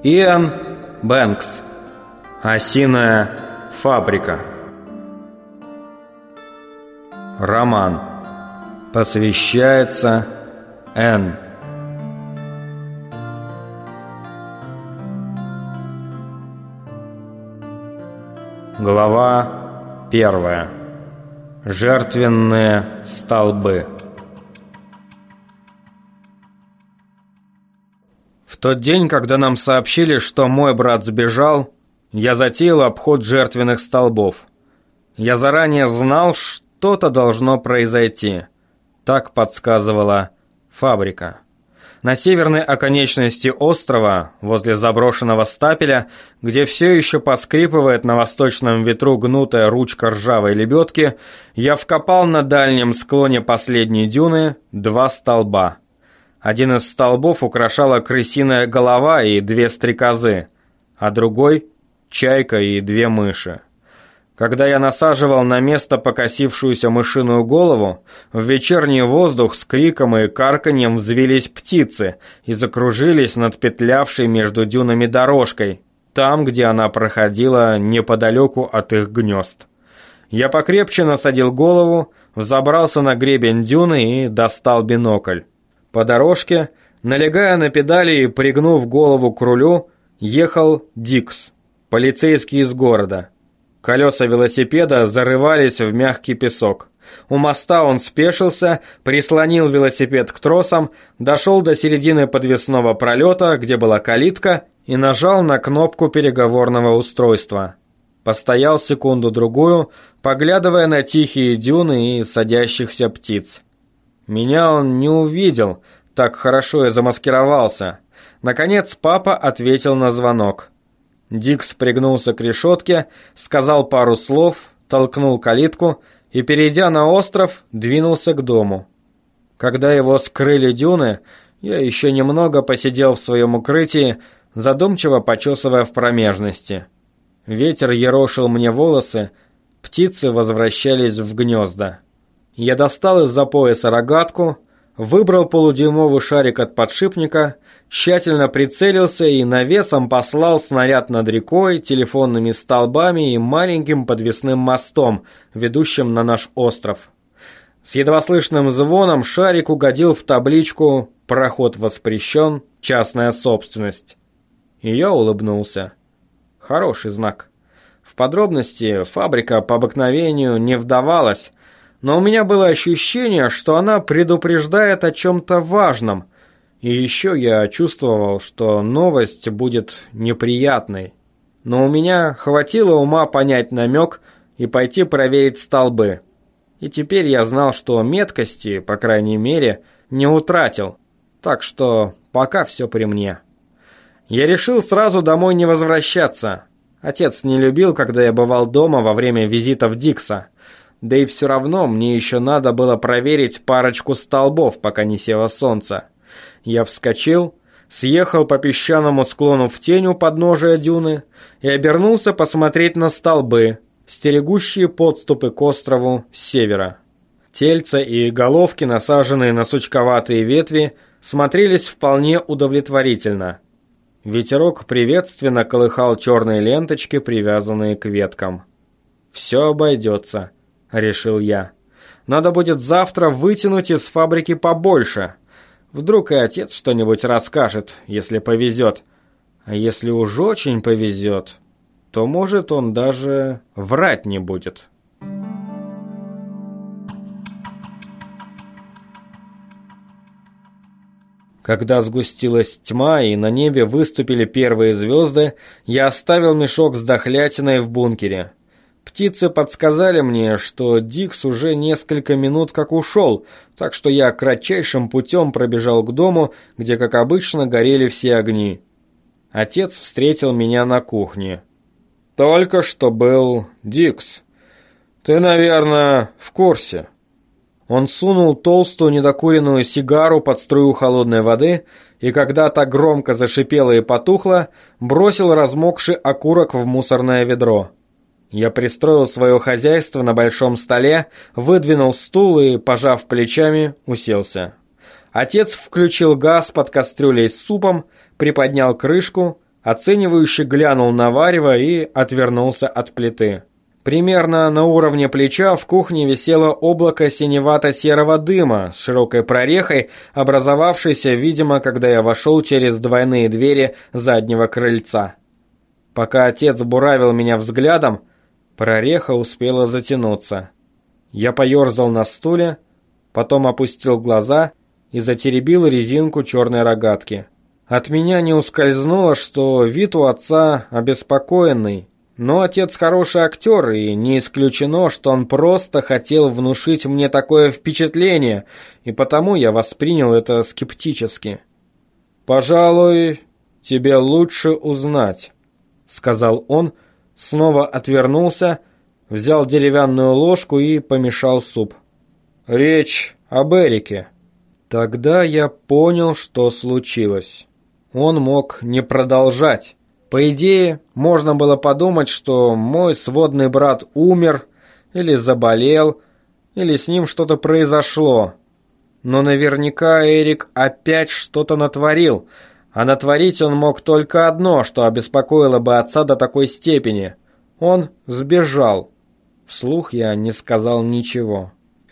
Иэн Бэнкс. Осиная фабрика. Роман. Посвящается Энн. Глава 1. Жертвенные столбы. В тот день, когда нам сообщили, что мой брат сбежал, я затеял обход жертвенных столбов. Я заранее знал, что-то должно произойти. Так подсказывала фабрика. На северной оконечности острова, возле заброшенного стапеля, где все еще поскрипывает на восточном ветру гнутая ручка ржавой лебедки, я вкопал на дальнем склоне последней дюны 2 столба. Один из столбов украшала крысиная голова и 2 стрекозы, а другой — чайка и 2 мыши. Когда я насаживал на место покосившуюся мышиную голову, в вечерний воздух с криком и карканьем взвились птицы и закружились над петлявшей между дюнами дорожкой, там, где она проходила неподалеку от их гнезд. Я покрепче насадил голову, взобрался на гребень дюны и достал бинокль. По дорожке, налегая на педали и пригнув голову к рулю, ехал Дикс, полицейский из города. Колеса велосипеда зарывались в мягкий песок. У моста он спешился, прислонил велосипед к тросам, дошел до середины подвесного пролета, где была калитка, и нажал на кнопку переговорного устройства. Постоял секунду-другую, поглядывая на тихие дюны и садящихся птиц. Меня он не увидел, так хорошо я замаскировался. Наконец папа ответил на звонок. Дикс пригнулся к решетке, сказал пару слов, толкнул калитку и, перейдя на остров, двинулся к дому. Когда его скрыли дюны, я еще немного посидел в своем укрытии, задумчиво почесывая в промежности. Ветер ерошил мне волосы, птицы возвращались в гнезда. Я достал из-за пояса рогатку, выбрал полудюймовый шарик от подшипника, тщательно прицелился и навесом послал снаряд над рекой, телефонными столбами и маленьким подвесным мостом, ведущим на наш остров. С едва слышным звоном шарик угодил в табличку «Проход воспрещен, частная собственность». И я улыбнулся. Хороший знак. В подробности фабрика по обыкновению не вдавалась, но у меня было ощущение, что она предупреждает о чем-то важном, и еще я чувствовал, что новость будет неприятной. Но у меня хватило ума понять намек и пойти проверить столбы. И теперь я знал, что меткости, по крайней мере, не утратил, так что пока все при мне. Я решил сразу домой не возвращаться. Отец не любил, когда я бывал дома во время визитов Дикса. Да и все равно мне еще надо было проверить парочку столбов, пока не село солнце. Я вскочил, съехал по песчаному склону в тень у подножия дюны и обернулся посмотреть на столбы, стерегущие подступы к острову с севера. Тельца и головки, насаженные на сучковатые ветви, смотрелись вполне удовлетворительно. Ветерок приветственно колыхал черные ленточки, привязанные к веткам. «Все обойдется», — решил я. «Надо будет завтра вытянуть из фабрики побольше. Вдруг и отец что-нибудь расскажет, если повезет. А если уж очень повезет, то, может, он даже врать не будет». Когда сгустилась тьма и на небе выступили первые звезды, я оставил мешок с дохлятиной в бункере. Птицы подсказали мне, что Дикс уже несколько минут как ушел, так что я кратчайшим путем пробежал к дому, где, как обычно, горели все огни. Отец встретил меня на кухне. «Только что был Дикс. Ты, наверное, в курсе». Он сунул толстую недокуренную сигару под струю холодной воды и, когда та громко зашипела и потухла, бросил размокший окурок в мусорное ведро. Я пристроил свое хозяйство на большом столе, выдвинул стул и, пожав плечами, уселся. Отец включил газ под кастрюлей с супом, приподнял крышку, оценивающе глянул на варево и отвернулся от плиты. Примерно на уровне плеча в кухне висело облако синевато-серого дыма с широкой прорехой, образовавшейся, видимо, когда я вошел через двойные двери заднего крыльца. Пока отец буравил меня взглядом, прореха успела затянуться. Я поерзал на стуле, потом опустил глаза и затеребил резинку черной рогатки. От меня не ускользнуло, что вид у отца обеспокоенный. Но отец хороший актер, и не исключено, что он просто хотел внушить мне такое впечатление, и потому я воспринял это скептически. «Пожалуй, тебе лучше узнать», — сказал он, снова отвернулся, взял деревянную ложку и помешал суп. «Речь об Эрике». Тогда я понял, что случилось. Он мог не продолжать. По идее, можно было подумать, что мой сводный брат умер, или заболел, или с ним что-то произошло. Но наверняка Эрик опять что-то натворил, а натворить он мог только одно, что обеспокоило бы отца до такой степени. Он сбежал. Вслух я не сказал ничего.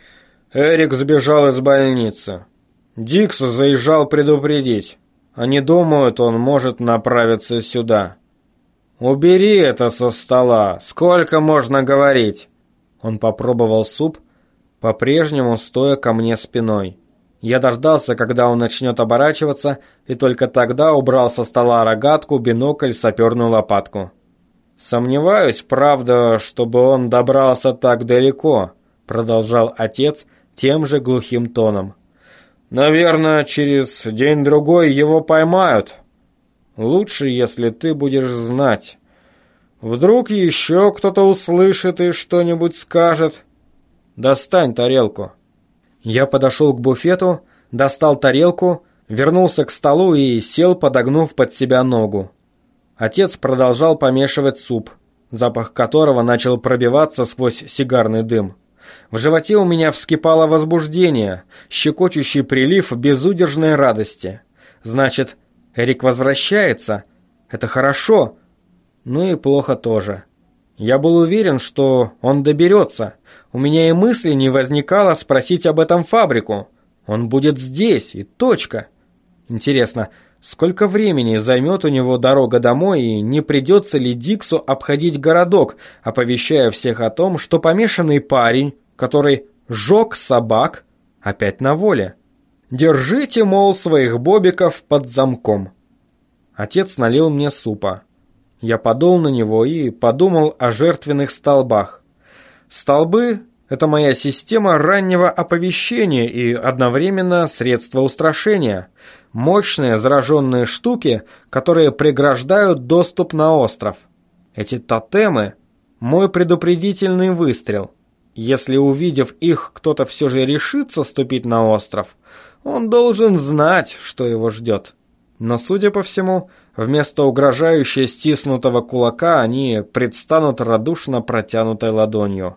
Эрик сбежал из больницы. Дикс заезжал предупредить. Они думают, он может направиться сюда. «Убери это со стола! Сколько можно говорить?» Он попробовал суп, по-прежнему стоя ко мне спиной. Я дождался, когда он начнет оборачиваться, и только тогда убрал со стола рогатку, бинокль, саперную лопатку. «Сомневаюсь, правда, чтобы он добрался так далеко», продолжал отец тем же глухим тоном. «Наверное, через день-другой его поймают. Лучше, если ты будешь знать. Вдруг еще кто-то услышит и что-нибудь скажет. Достань тарелку». Я подошел к буфету, достал тарелку, вернулся к столу и сел, подогнув под себя ногу. Отец продолжал помешивать суп, запах которого начал пробиваться сквозь сигарный дым. В животе у меня вскипало возбуждение, щекочущий прилив безудержной радости. Значит, Эрик возвращается. Это хорошо. Ну и плохо тоже. Я был уверен, что он доберется. У меня и мысли не возникало спросить об этом фабрику. Он будет здесь, и точка. Интересно, сколько времени займет у него дорога домой, и не придется ли Диксу обходить городок, оповещая всех о том, что помешанный парень, который жег собак, опять на воле. Держите, мол, своих бобиков под замком. Отец налил мне супа. Я подул на него и подумал о жертвенных столбах. Столбы – это моя система раннего оповещения и одновременно средство устрашения. Мощные зараженные штуки, которые преграждают доступ на остров. Эти тотемы – мой предупредительный выстрел. Если, увидев их, кто-то все же решится ступить на остров, он должен знать, что его ждет. Но, судя по всему, вместо угрожающе стиснутого кулака они предстанут радушно протянутой ладонью.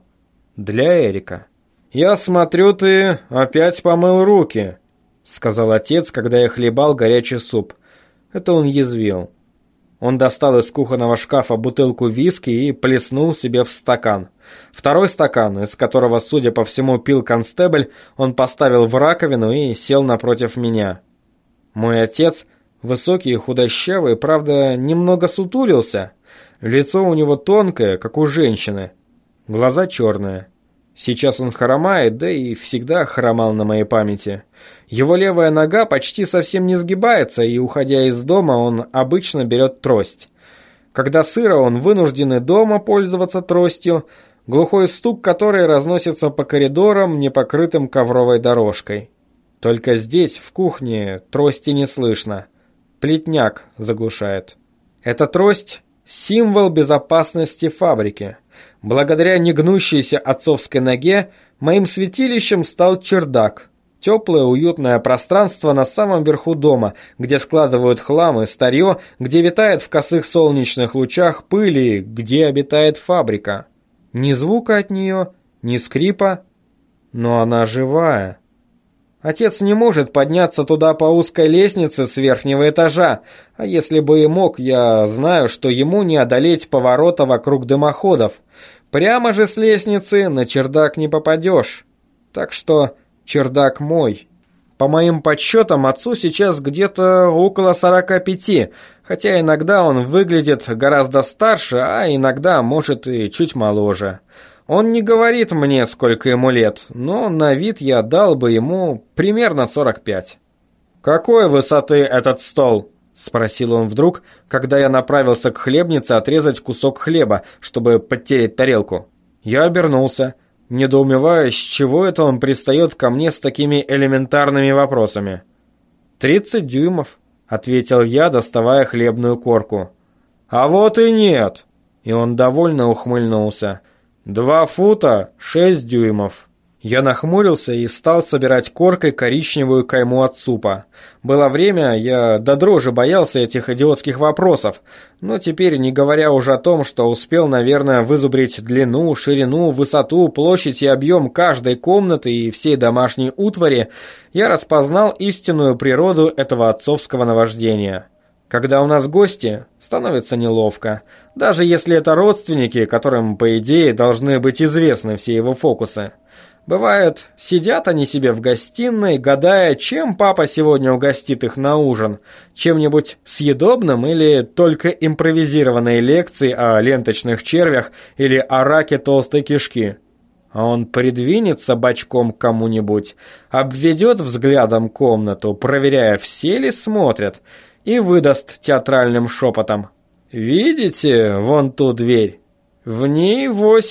Для Эрика. «Я смотрю, ты опять помыл руки», — сказал отец, когда я хлебал горячий суп. Это он язвил. Он достал из кухонного шкафа бутылку виски и плеснул себе в стакан. Второй стакан, из которого, судя по всему, пил констебль, он поставил в раковину и сел напротив меня. Мой отец, высокий и худощавый, правда, немного сутулился. Лицо у него тонкое, как у женщины. Глаза черные. Сейчас он хромает, да и всегда хромал на моей памяти. Его левая нога почти совсем не сгибается, и, уходя из дома, он обычно берет трость. Когда сыро, он вынужден и дома пользоваться тростью, глухой стук которой разносится по коридорам, не покрытым ковровой дорожкой. Только здесь, в кухне, трости не слышно. Плетняк заглушает. Эта трость – символ безопасности фабрики. Благодаря негнущейся отцовской ноге моим святилищем стал чердак. Теплое, уютное пространство на самом верху дома, где складывают хлам и старье, где витает в косых солнечных лучах пыль и где обитает фабрика. Ни звука от нее, ни скрипа, но она живая. Отец не может подняться туда по узкой лестнице с верхнего этажа, а если бы и мог, я знаю, что ему не одолеть поворота вокруг дымоходов. Прямо же с лестницы на чердак не попадешь. Так что чердак мой. По моим подсчетам, отцу сейчас где-то около 45, хотя иногда он выглядит гораздо старше, а иногда, может, и чуть моложе. Он не говорит мне, сколько ему лет, но на вид я дал бы ему примерно 45. «Какой высоты этот стол?» – спросил он вдруг, когда я направился к хлебнице отрезать кусок хлеба, чтобы подтереть тарелку. Я обернулся, недоумевая, с чего это он пристает ко мне с такими элементарными вопросами. 30 дюймов», – ответил я, доставая хлебную корку. «А вот и нет!» – и он довольно ухмыльнулся. 2 фута 6 дюймов. Я нахмурился и стал собирать коркой коричневую кайму от супа. Было время, я до дрожи боялся этих идиотских вопросов, но теперь, не говоря уже о том, что успел, наверное, вызубрить длину, ширину, высоту, площадь и объем каждой комнаты и всей домашней утвари, я распознал истинную природу этого отцовского наваждения. Когда у нас гости, становится неловко, даже если это родственники, которым, по идее, должны быть известны все его фокусы. Бывает, сидят они себе в гостиной, гадая, чем папа сегодня угостит их на ужин, чем-нибудь съедобным или только импровизированной лекцией о ленточных червях или о раке толстой кишки. А он придвинется бочком к кому-нибудь, обведет взглядом комнату, проверяя, все ли смотрят, и выдаст театральным шепотом: «Видите, вон ту дверь? В ней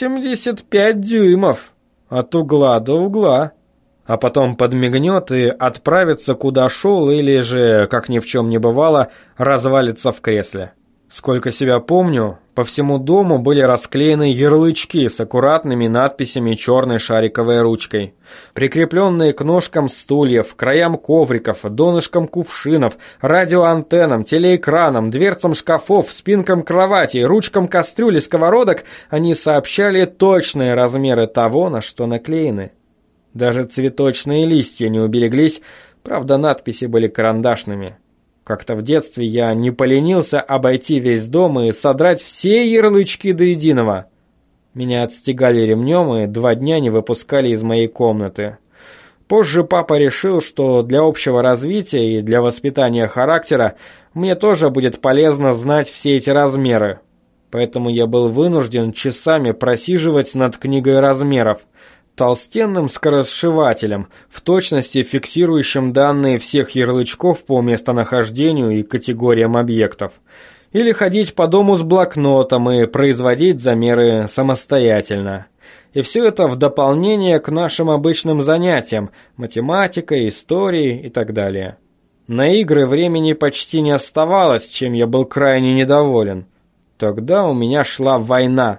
85 дюймов, от угла до угла». А потом подмигнет и отправится куда шел, или же, как ни в чем не бывало, развалится в кресле. Сколько себя помню, по всему дому были расклеены ярлычки с аккуратными надписями черной шариковой ручкой, прикрепленные к ножкам стульев, краям ковриков, донышкам кувшинов, радиоантеннам, телеэкранам, дверцам шкафов, спинкам кроватей, ручкам кастрюль и сковородок. Они сообщали точные размеры того, на что наклеены. Даже цветочные листья не убереглись, правда, надписи были карандашными. Как-то в детстве я не поленился обойти весь дом и содрать все ярлычки до единого. Меня отстегали ремнем и 2 дня не выпускали из моей комнаты. Позже папа решил, что для общего развития и для воспитания характера мне тоже будет полезно знать все эти размеры. Поэтому я был вынужден часами просиживать над книгой размеров, толстенным скоросшивателем, в точности фиксирующим данные всех ярлычков по местонахождению и категориям объектов. Или ходить по дому с блокнотом и производить замеры самостоятельно. И все это в дополнение к нашим обычным занятиям – математикой, историей и так далее. На игры времени почти не оставалось, чем я был крайне недоволен. Тогда у меня шла война.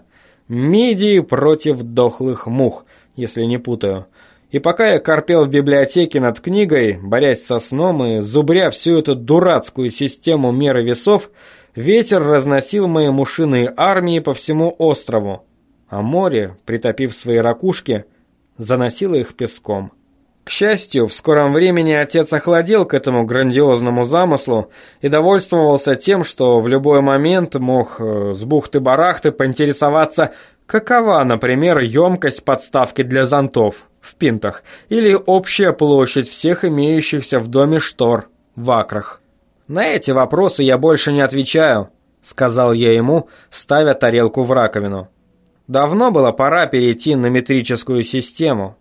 Мидии против дохлых мух, если не путаю. И пока я корпел в библиотеке над книгой, борясь со сном и зубря всю эту дурацкую систему меры весов, ветер разносил мои мушиные армии по всему острову, а море, притопив свои ракушки, заносило их песком. К счастью, в скором времени отец охладел к этому грандиозному замыслу и довольствовался тем, что в любой момент мог с бухты-барахты поинтересоваться, какова, например, емкость подставки для зонтов в пинтах или общая площадь всех имеющихся в доме штор в акрах. «На эти вопросы я больше не отвечаю», — сказал я ему, ставя тарелку в раковину. Давно было пора перейти на метрическую систему.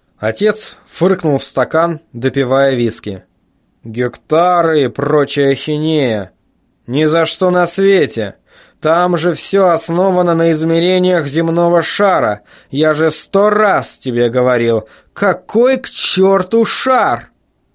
Отец фыркнул в стакан, допивая виски. «Гектары и прочая ахинея. Ни за что на свете. Там же все основано на измерениях земного шара. Я же 100 раз тебе говорил. Какой к черту шар?»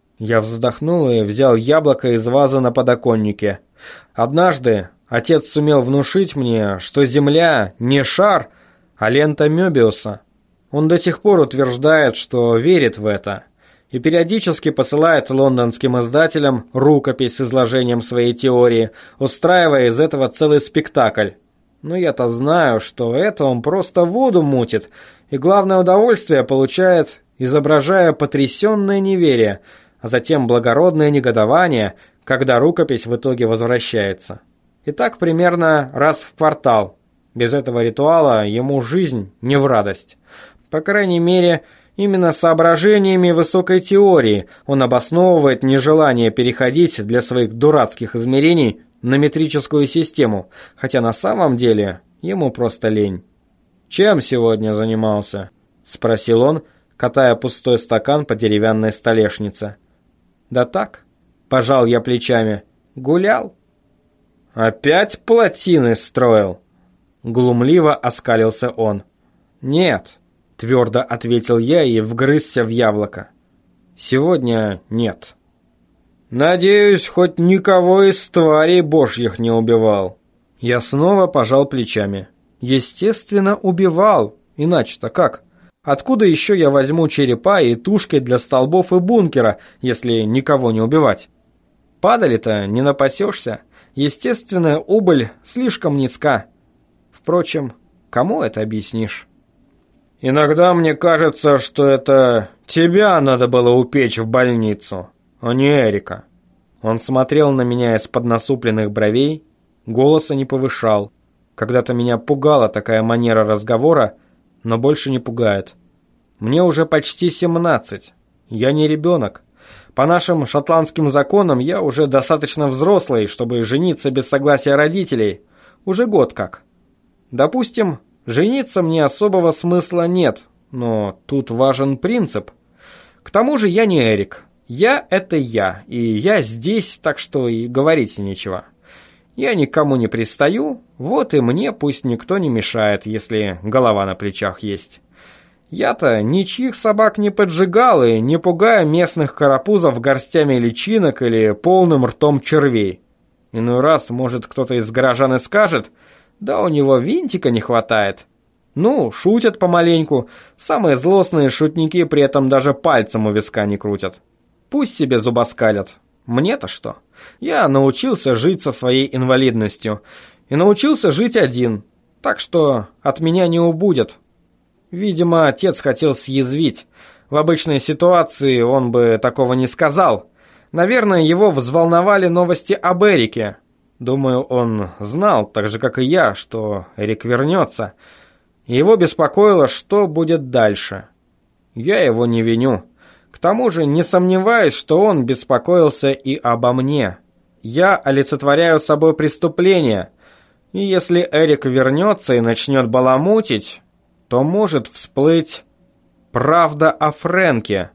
Я вздохнул и взял яблоко из вазы на подоконнике. Однажды отец сумел внушить мне, что Земля не шар, а лента Мёбиуса. Он до сих пор утверждает, что верит в это, и периодически посылает лондонским издателям рукопись с изложением своей теории, устраивая из этого целый спектакль. Но я-то знаю, что это он просто воду мутит, и главное удовольствие получает изображая потрясенное неверие, а затем благородное негодование, когда рукопись в итоге возвращается. И так примерно раз в квартал. Без этого ритуала ему жизнь не в радость. По крайней мере, именно соображениями высокой теории он обосновывает нежелание переходить для своих дурацких измерений на метрическую систему, хотя на самом деле ему просто лень. «Чем сегодня занимался?» – спросил он, катая пустой стакан по деревянной столешнице. «Да так», – пожал я плечами, – «гулял». «Опять плотины строил?» – глумливо оскалился он. «Нет», – твердо ответил я и вгрызся в яблоко. «Сегодня нет». «Надеюсь, хоть никого из тварей божьих не убивал». Я снова пожал плечами. «Естественно, убивал. Иначе-то как? Откуда еще я возьму черепа и тушки для столбов и бункера, если никого не убивать? Падали-то не напасешься. Естественная убыль слишком низка. Впрочем, кому это объяснишь?» «Иногда мне кажется, что это тебя надо было упечь в больницу, а не Эрика». Он смотрел на меня из-под насупленных бровей, голоса не повышал. Когда-то меня пугала такая манера разговора, но больше не пугает. Мне уже почти 17. Я не ребенок. По нашим шотландским законам я уже достаточно взрослый, чтобы жениться без согласия родителей. Уже год как. Допустим, жениться мне особого смысла нет, но тут важен принцип. К тому же я не Эрик. Я – это я, и я здесь, так что и говорить нечего. Я никому не пристаю, вот и мне пусть никто не мешает, если голова на плечах есть. Я-то ничьих собак не поджигал и не пугаю местных карапузов горстями личинок или полным ртом червей. Иной раз, может, кто-то из горожан и скажет, да у него винтика не хватает. Ну, шутят помаленьку, самые злостные шутники при этом даже пальцем у виска не крутят. Пусть себе зубоскалят. Мне-то что? Я научился жить со своей инвалидностью. И научился жить один. Так что от меня не убудет. Видимо, отец хотел съязвить. В обычной ситуации он бы такого не сказал. Наверное, его взволновали новости об Эрике. Думаю, он знал, так же как и я, что Эрик вернется. И его беспокоило, что будет дальше. Я его не виню. К тому же не сомневаюсь, что он беспокоился и обо мне. Я олицетворяю собой преступление, и если Эрик вернется и начнет баламутить, то может всплыть правда о Фрэнке.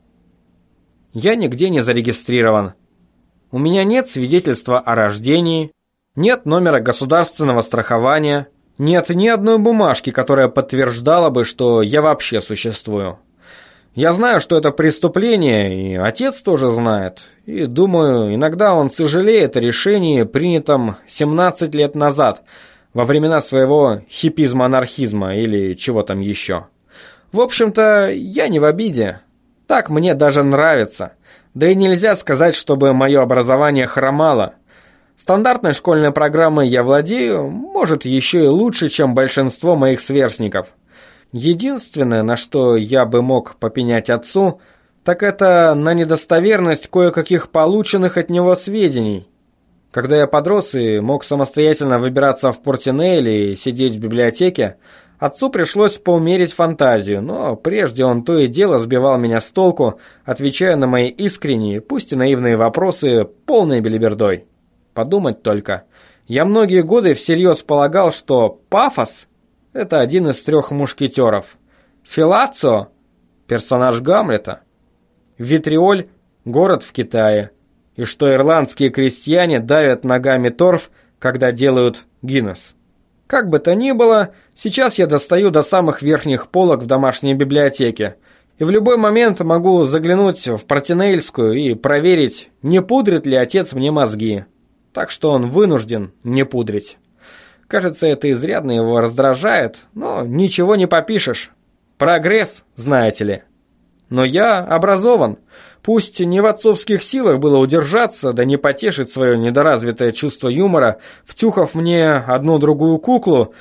Я нигде не зарегистрирован. У меня нет свидетельства о рождении, нет номера государственного страхования, нет ни одной бумажки, которая подтверждала бы, что я вообще существую. Я знаю, что это преступление, и отец тоже знает. И думаю, иногда он сожалеет о решении, принятом 17 лет назад, во времена своего хиппизма-анархизма или чего там еще. В общем-то, я не в обиде. Так мне даже нравится. Да и нельзя сказать, чтобы мое образование хромало. Стандартной школьной программой я владею, может, еще и лучше, чем большинство моих сверстников. Единственное, на что я бы мог попенять отцу, так это на недостоверность кое-каких полученных от него сведений. Когда я подрос и мог самостоятельно выбираться в Портинейль и сидеть в библиотеке, отцу пришлось поумерить фантазию, но прежде он то и дело сбивал меня с толку, отвечая на мои искренние, пусть и наивные вопросы полной белибердой. Подумать только, я многие годы всерьез полагал, что пафос – это один из 3 мушкетеров. Филацио – персонаж Гамлета. Витриоль – город в Китае. И что ирландские крестьяне давят ногами торф, когда делают Гиннес. Как бы то ни было, сейчас я достаю до самых верхних полок в домашней библиотеке. И в любой момент могу заглянуть в Портинейльскую и проверить, не пудрит ли отец мне мозги. Так что он вынужден не пудрить. Кажется, это изрядно его раздражает, но ничего не попишешь. Прогресс, знаете ли. Но я образован. Пусть не в отцовских силах было удержаться, да не потешить свое недоразвитое чувство юмора, втюхав мне одну-другую куклу,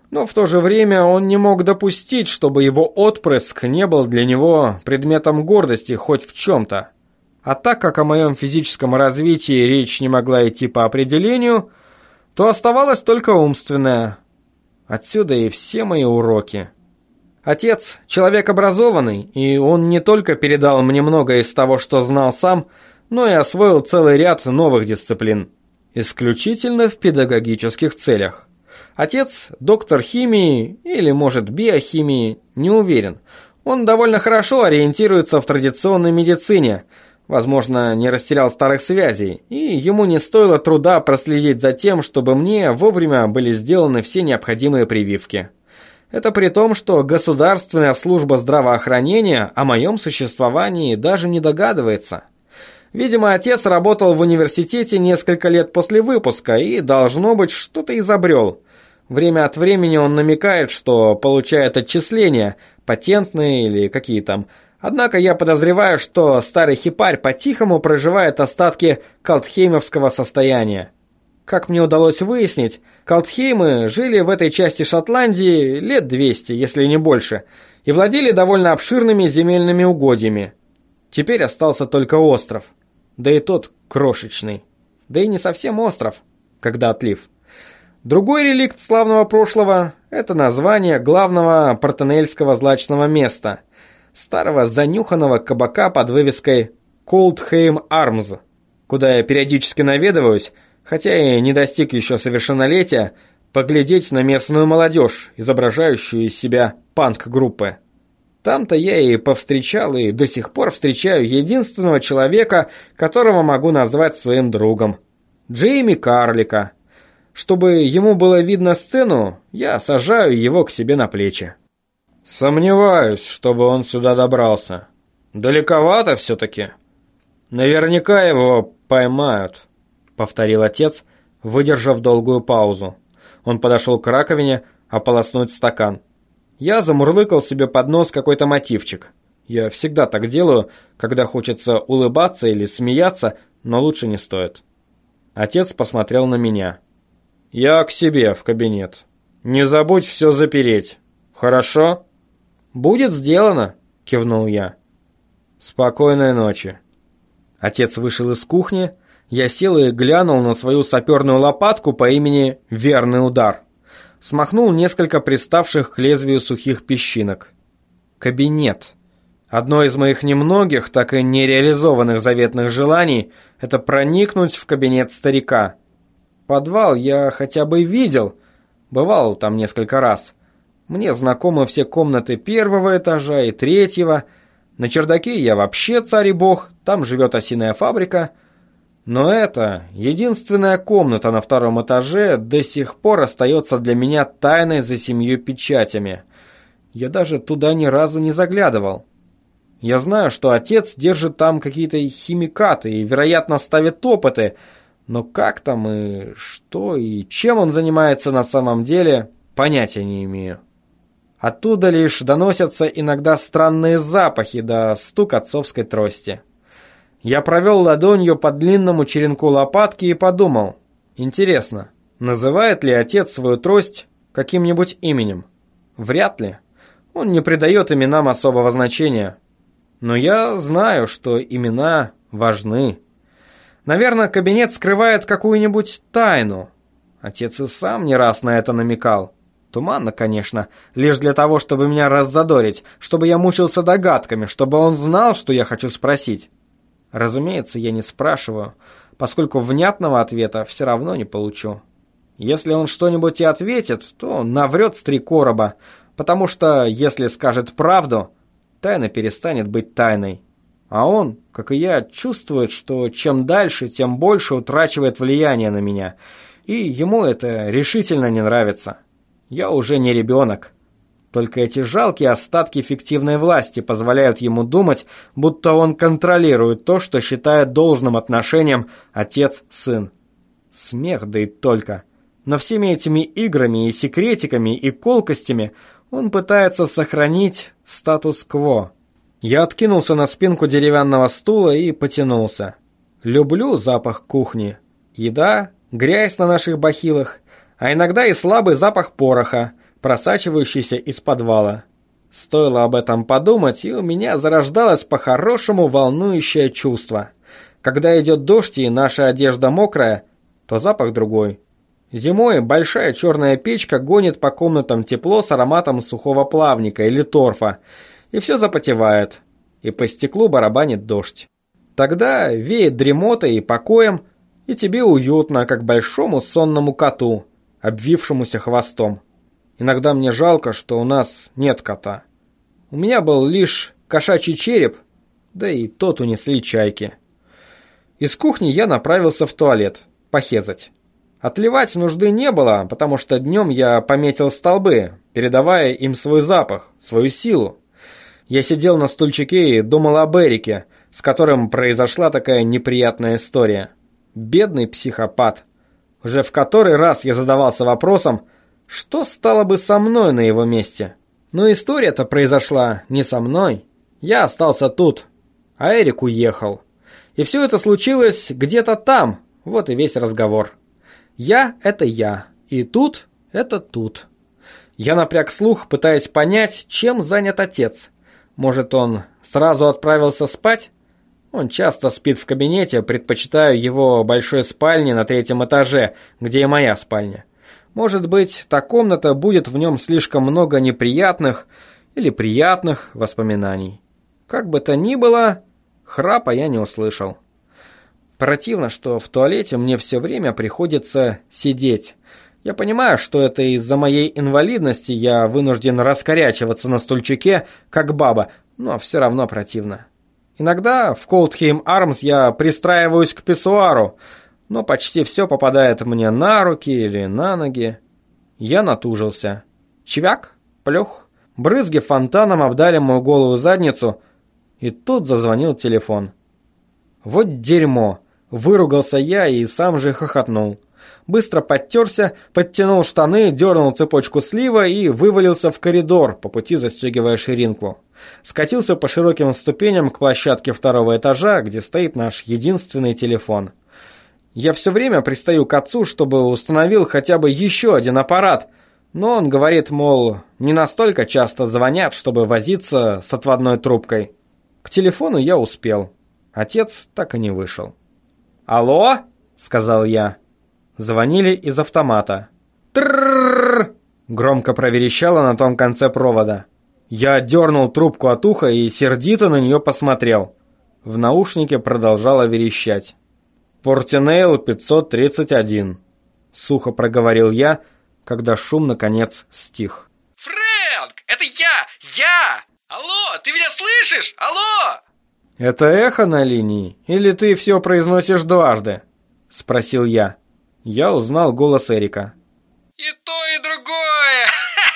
Но в то же время он не мог допустить, чтобы его отпрыск не был для него предметом гордости хоть в чем-то. А так как о моем физическом развитии речь не могла идти по определению, то оставалось только умственное. Отсюда и все мои уроки. Отец – человек образованный, и он не только передал мне многое из того, что знал сам, но и освоил целый ряд новых дисциплин, исключительно в педагогических целях. Отец – доктор химии или, может, биохимии, не уверен. Он довольно хорошо ориентируется в традиционной медицине, возможно, не растерял старых связей, и ему не стоило труда проследить за тем, чтобы мне вовремя были сделаны все необходимые прививки. Это при том, что Государственная служба здравоохранения о моем существовании даже не догадывается. Видимо, отец работал в университете несколько лет после выпуска и, должно быть, что-то изобрел. Время от времени он намекает, что получает отчисления, патентные или какие там. Однако я подозреваю, что старый хипарь по-тихому проживает остатки калтхеймовского состояния. Как мне удалось выяснить, калтхеймы жили в этой части Шотландии лет 200, если не больше, и владели довольно обширными земельными угодьями. Теперь остался только остров, да и тот крошечный, да и не совсем остров, когда отлив. Другой реликт славного прошлого – это название главного портенельского злачного места – старого занюханного кабака под вывеской «Колдхейм Армс», куда я периодически наведываюсь, хотя и не достиг еще совершеннолетия, поглядеть на местную молодежь, изображающую из себя панк-группы. Там-то я и повстречал, и до сих пор встречаю единственного человека, которого могу назвать своим другом – Джейми Карлика. Чтобы ему было видно сцену, я сажаю его к себе на плечи. Сомневаюсь, чтобы он сюда добрался. Далековато все-таки. Наверняка его поймают, повторил отец, выдержав долгую паузу. Он подошел к раковине ополоснуть стакан. Я замурлыкал себе под нос какой-то мотивчик. Я всегда так делаю, когда хочется улыбаться или смеяться, но лучше не стоит. Отец посмотрел на меня. «Я к себе в кабинет. Не забудь все запереть. Хорошо?» «Будет сделано», — кивнул я. «Спокойной ночи». Отец вышел из кухни, я сел и глянул на свою саперную лопатку по имени «Верный удар». Смахнул несколько приставших к лезвию сухих песчинок. Кабинет. Одно из моих немногих, так и нереализованных заветных желаний – это проникнуть в кабинет старика. Подвал я хотя бы видел, бывал там несколько раз. Мне знакомы все комнаты первого этажа и третьего. На чердаке я вообще царь и бог, там живет осиная фабрика. Но это единственная комната на втором этаже до сих пор остается для меня тайной за 7 печатями. Я даже туда ни разу не заглядывал. Я знаю, что отец держит там какие-то химикаты и, вероятно, ставит опыты, но как там и что и чем он занимается на самом деле, понятия не имею. Оттуда лишь доносятся иногда странные запахи да стук отцовской трости. Я провел ладонью по длинному черенку лопатки и подумал, интересно, называет ли отец свою трость каким-нибудь именем? Вряд ли. Он не придает именам особого значения. Но я знаю, что имена важны. Наверное, кабинет скрывает какую-нибудь тайну. Отец и сам не раз на это намекал. Туманно, конечно, лишь для того, чтобы меня раззадорить, чтобы я мучился догадками, чтобы он знал, что я хочу спросить. Разумеется, я не спрашиваю, поскольку внятного ответа все равно не получу. Если он что-нибудь и ответит, то наврет с 3 короба, потому что, если скажет правду, тайна перестанет быть тайной. А он, как и я, чувствует, что чем дальше, тем больше утрачивает влияние на меня, и ему это решительно не нравится. Я уже не ребенок. Только эти жалкие остатки фиктивной власти позволяют ему думать, будто он контролирует то, что считает должным отношением отец-сын. Смех, да и только. Но всеми этими играми и секретиками и колкостями он пытается сохранить статус-кво. Я откинулся на спинку деревянного стула и потянулся. Люблю запах кухни. Еда, грязь на наших бахилах, а иногда и слабый запах пороха, просачивающийся из подвала. Стоило об этом подумать, и у меня зарождалось по-хорошему волнующее чувство. Когда идет дождь и наша одежда мокрая, то запах другой. Зимой большая черная печка гонит по комнатам тепло с ароматом сухого плавника или торфа, и все запотевает, и по стеклу барабанит дождь. Тогда веет дремотой и покоем, и тебе уютно, как большому сонному коту, обвившемуся хвостом. Иногда мне жалко, что у нас нет кота. У меня был лишь кошачий череп, да и тот унесли чайки. Из кухни я направился в туалет, похезать. Отливать нужды не было, потому что днем я пометил столбы, передавая им свой запах, свою силу. Я сидел на стульчике и думал об Эрике, с которым произошла такая неприятная история. Бедный психопат. Уже в который раз я задавался вопросом, что стало бы со мной на его месте. Но история-то произошла не со мной. Я остался тут, а Эрик уехал. И все это случилось где-то там, вот и весь разговор. Я – это я, и тут – это тут. Я напряг слух, пытаясь понять, чем занят отец. Может, он сразу отправился спать? Он часто спит в кабинете, предпочитаю его большой спальне на 3-м этаже, где и моя спальня. Может быть, та комната будет в нем слишком много неприятных или приятных воспоминаний. Как бы то ни было, храпа я не услышал. Противно, что в туалете мне все время приходится сидеть. Я понимаю, что это из-за моей инвалидности я вынужден раскорячиваться на стульчике, как баба, но все равно противно. Иногда в Coldheim Arms я пристраиваюсь к писсуару, но почти все попадает мне на руки или на ноги. Я натужился. Чвяк, плюх, брызги фонтаном обдали мою голую задницу, и тут зазвонил телефон. Вот дерьмо! Выругался я и сам же хохотнул. Быстро подтерся, подтянул штаны, дернул цепочку слива и вывалился в коридор, по пути застегивая ширинку. Скатился по широким ступеням к площадке 2-го этажа, где стоит наш единственный телефон. Я все время пристаю к отцу, чтобы установил хотя бы еще один аппарат, но он говорит, мол, не настолько часто звонят, чтобы возиться с отводной трубкой. К телефону я успел. Отец так и не вышел. «Алло?» — сказал я. Звонили из автомата. «Тррррррр!» — громко проверещало на том конце провода. Я отдернул трубку от уха и сердито на нее посмотрел. В наушнике продолжало верещать. «Портинейл 531», — сухо проговорил я, когда шум наконец стих. «Фрэнк, это я! Алло, ты меня слышишь? Алло!» «Это эхо на линии, или ты все произносишь дважды?» — спросил я. Я узнал голос Эрика. «И то, и другое!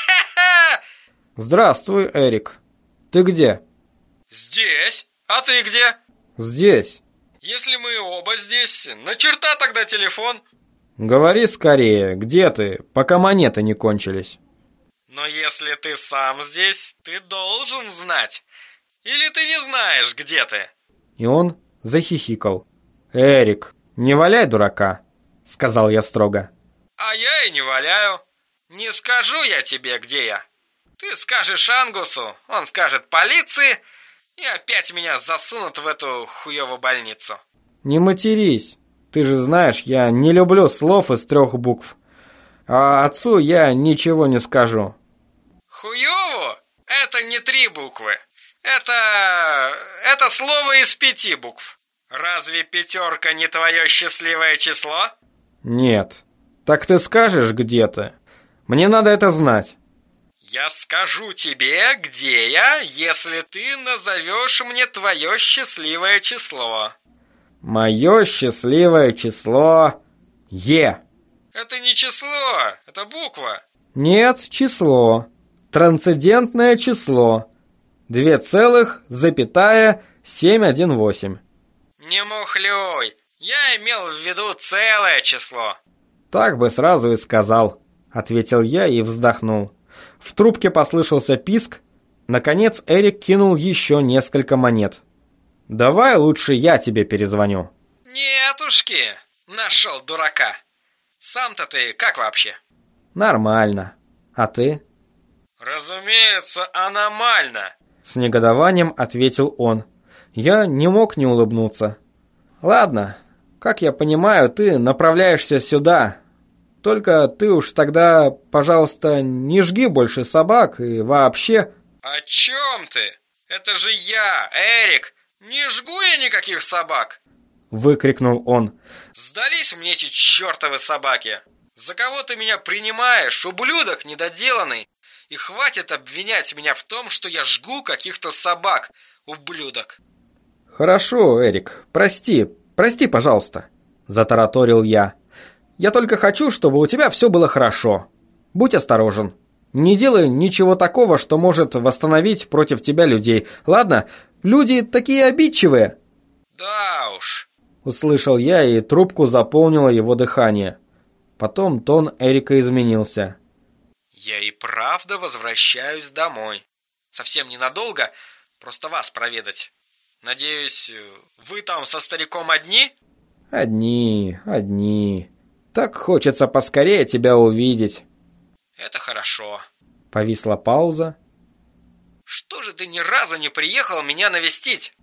«Здравствуй, Эрик. Ты где?» «Здесь. А ты где?» «Здесь». «Если мы оба здесь, на черта тогда телефон?» «Говори скорее, где ты, пока монеты не кончились?» «Но если ты сам здесь, ты должен знать. Или ты не знаешь, где ты?» И он захихикал. «Эрик, не валяй дурака», — сказал я строго. «А я и не валяю. Не скажу я тебе, где я. Ты скажешь Ангусу, он скажет полиции, и опять меня засунут в эту хуёвую больницу». «Не матерись. Ты же знаешь, я не люблю слов из 3 букв. А отцу я ничего не скажу». «Хуёву? Это не 3 буквы. Это слово из 5 букв. Разве 5 не твое счастливое число?» «Нет. Так ты скажешь, где ты? Мне надо это знать». «Я скажу тебе, где я, если ты назовешь мне твое счастливое число». «Мое счастливое число Е». «Это не число, это буква». «Нет, число. Трансцендентное число. 2,718». «Не мухлюй, я имел в виду целое число». «Так бы сразу и сказал», — ответил я и вздохнул. В трубке послышался писк. Наконец Эрик кинул еще несколько монет. «Давай лучше я тебе перезвоню». «Нетушки, нашел дурака. Сам-то ты как вообще?» «Нормально. А ты?» Разумеется, аномально. С негодованием ответил он. Я не мог не улыбнуться. Ладно, как я понимаю, ты направляешься сюда. Только ты уж тогда, пожалуйста, не жги больше собак и вообще... О чем ты? Это же я, Эрик. Не жгу я никаких собак. Выкрикнул он. Сдались мне эти чертовы собаки. За кого ты меня принимаешь, ублюдок недоделанный? И хватит обвинять меня в том, что я жгу каких-то собак, ублюдок. Хорошо, Эрик, прости, пожалуйста, затараторил я. Я только хочу, чтобы у тебя все было хорошо. Будь осторожен. Не делай ничего такого, что может восстановить против тебя людей. Ладно? Люди такие обидчивые. Да уж. Услышал я, и трубку заполнило его дыхание. Потом тон Эрика изменился. Я и правда возвращаюсь домой. Совсем ненадолго, просто вас проведать. Надеюсь, вы там со стариком одни? Одни. Так хочется поскорее тебя увидеть. Это хорошо. Повисла пауза. Что же ты ни разу не приехал меня навестить?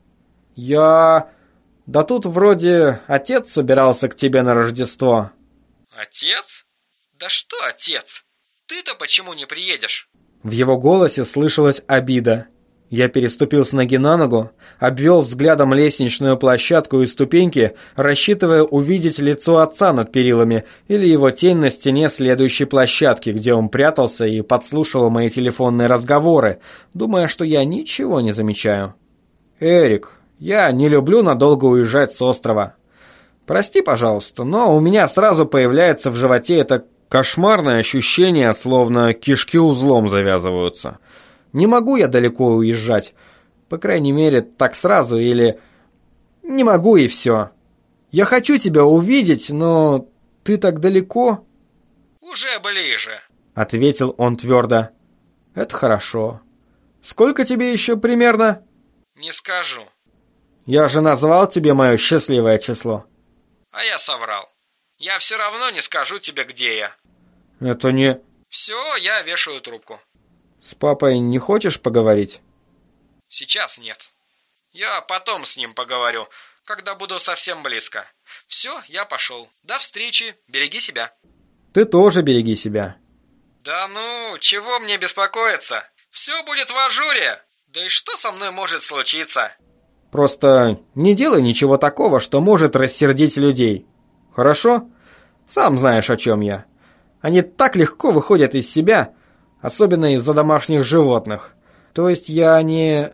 Да тут вроде отец собирался к тебе на Рождество. Отец? Да что отец? Ты-то почему не приедешь? В его голосе слышалась обида. Я переступил с ноги на ногу, обвел взглядом лестничную площадку и ступеньки, рассчитывая увидеть лицо отца над перилами или его тень на стене следующей площадки, где он прятался и подслушивал мои телефонные разговоры, думая, что я ничего не замечаю. «Эрик, я не люблю надолго уезжать с острова. Прости, пожалуйста, но у меня сразу появляется в животе это кошмарное ощущение, словно кишки узлом завязываются. Не могу я далеко уезжать. По крайней мере, так сразу или... Не могу и все. Я хочу тебя увидеть, но ты так далеко. Уже ближе, ответил он твердо. Это хорошо. Сколько тебе еще примерно? Не скажу. Я же назвал тебе мое счастливое число. А я соврал. Я все равно не скажу тебе, где я. Это не... Все, я вешаю трубку. С папой не хочешь поговорить? Сейчас нет. Я потом с ним поговорю, когда буду совсем близко. Все, я пошел. До встречи, береги себя. Ты тоже береги себя. Да ну, чего мне беспокоиться? Все будет в ажуре. Да и что со мной может случиться? Просто не делай ничего такого, что может рассердить людей. Хорошо? Сам знаешь, о чем я. Они так легко выходят из себя, особенно из-за домашних животных. То есть я не...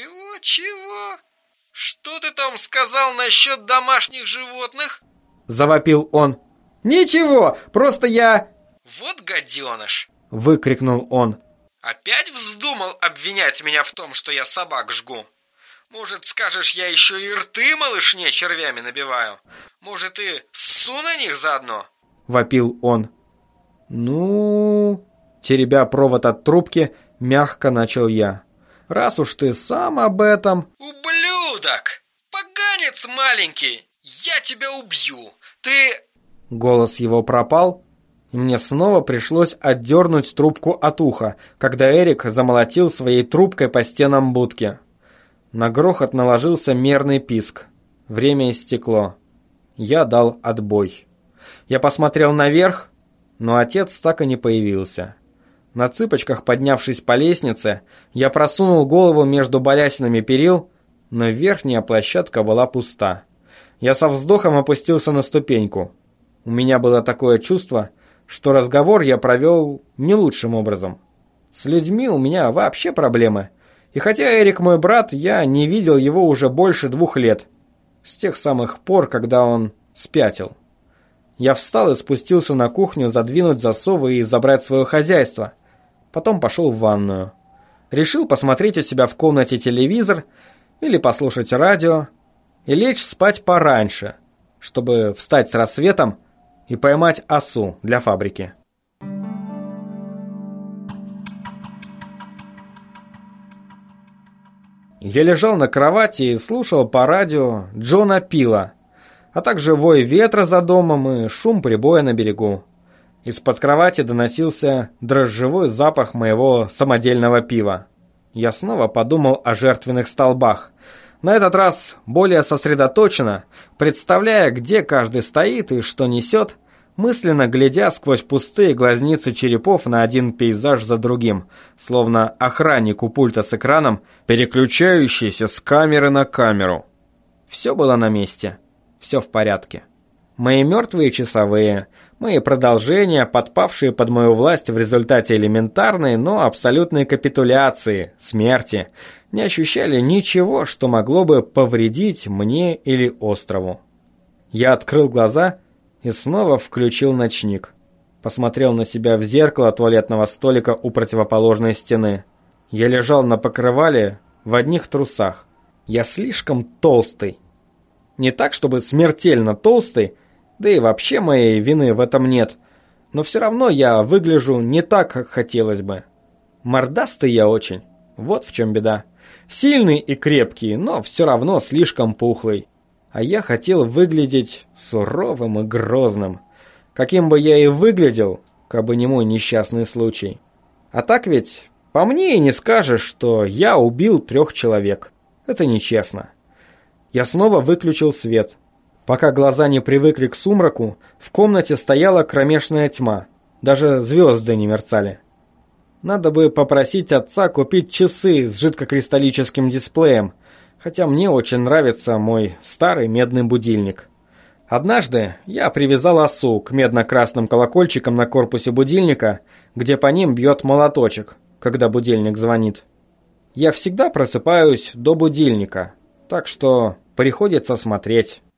Чего? Что ты там сказал насчет домашних животных? Завопил он. Ничего, просто я... Вот гаденыш! Выкрикнул он. Опять вздумал обвинять меня в том, что я собак жгу? Может, скажешь, я еще и рты малышне червями набиваю? Может, и ссу на них заодно? Вопил он. Ну... Теребя провод от трубки, мягко начал я. Раз уж ты сам об этом... Ублюдок! Поганец маленький! Я тебя убью! Ты... Голос его пропал, и мне снова пришлось отдернуть трубку от уха, когда Эрик замолотил своей трубкой по стенам будки. На грохот наложился мерный писк. Время истекло. Я дал отбой. Я посмотрел наверх, но отец так и не появился. На цыпочках, поднявшись по лестнице, я просунул голову между балясинами перил, но верхняя площадка была пуста. Я со вздохом опустился на ступеньку. У меня было такое чувство, что разговор я провел не лучшим образом. С людьми у меня вообще проблемы. И хотя Эрик мой брат, я не видел его уже больше 2 лет. С тех самых пор, когда он спятил. Я встал и спустился на кухню задвинуть засовы и забрать свое хозяйство. Потом пошел в ванную. Решил посмотреть у себя в комнате телевизор или послушать радио и лечь спать пораньше, чтобы встать с рассветом и поймать осу для фабрики. Я лежал на кровати и слушал по радио Джона Пила, а также вой ветра за домом и шум прибоя на берегу. Из-под кровати доносился дрожжевой запах моего самодельного пива. Я снова подумал о жертвенных столбах. На этот раз более сосредоточенно, представляя, где каждый стоит и что несет, мысленно глядя сквозь пустые глазницы черепов на один пейзаж за другим, словно охранник у пульта с экраном, переключающийся с камеры на камеру. Все было на месте, все в порядке. Мои мертвые часовые, мои продолжения, подпавшие под мою власть в результате элементарной, но абсолютной капитуляции, смерти, не ощущали ничего, что могло бы повредить мне или острову. Я открыл глаза и снова включил ночник. Посмотрел на себя в зеркало туалетного столика у противоположной стены. Я лежал на покрывале в одних трусах. Я слишком толстый. Не так, чтобы смертельно толстый, да и вообще моей вины в этом нет. Но все равно я выгляжу не так, как хотелось бы. Мордастый я очень. Вот в чем беда. Сильный и крепкий, но все равно слишком пухлый. А я хотел выглядеть суровым и грозным. Каким бы я и выглядел, кабы не мой несчастный случай. А так ведь по мне и не скажешь, что я убил 3 человек. Это нечестно. Я снова выключил свет. Пока глаза не привыкли к сумраку, в комнате стояла кромешная тьма. Даже звезды не мерцали. Надо бы попросить отца купить часы с жидкокристаллическим дисплеем, хотя мне очень нравится мой старый медный будильник. Однажды я привязал осу к медно-красным колокольчикам на корпусе будильника, где по ним бьет молоточек, когда будильник звонит. Я всегда просыпаюсь до будильника, так что приходится смотреть.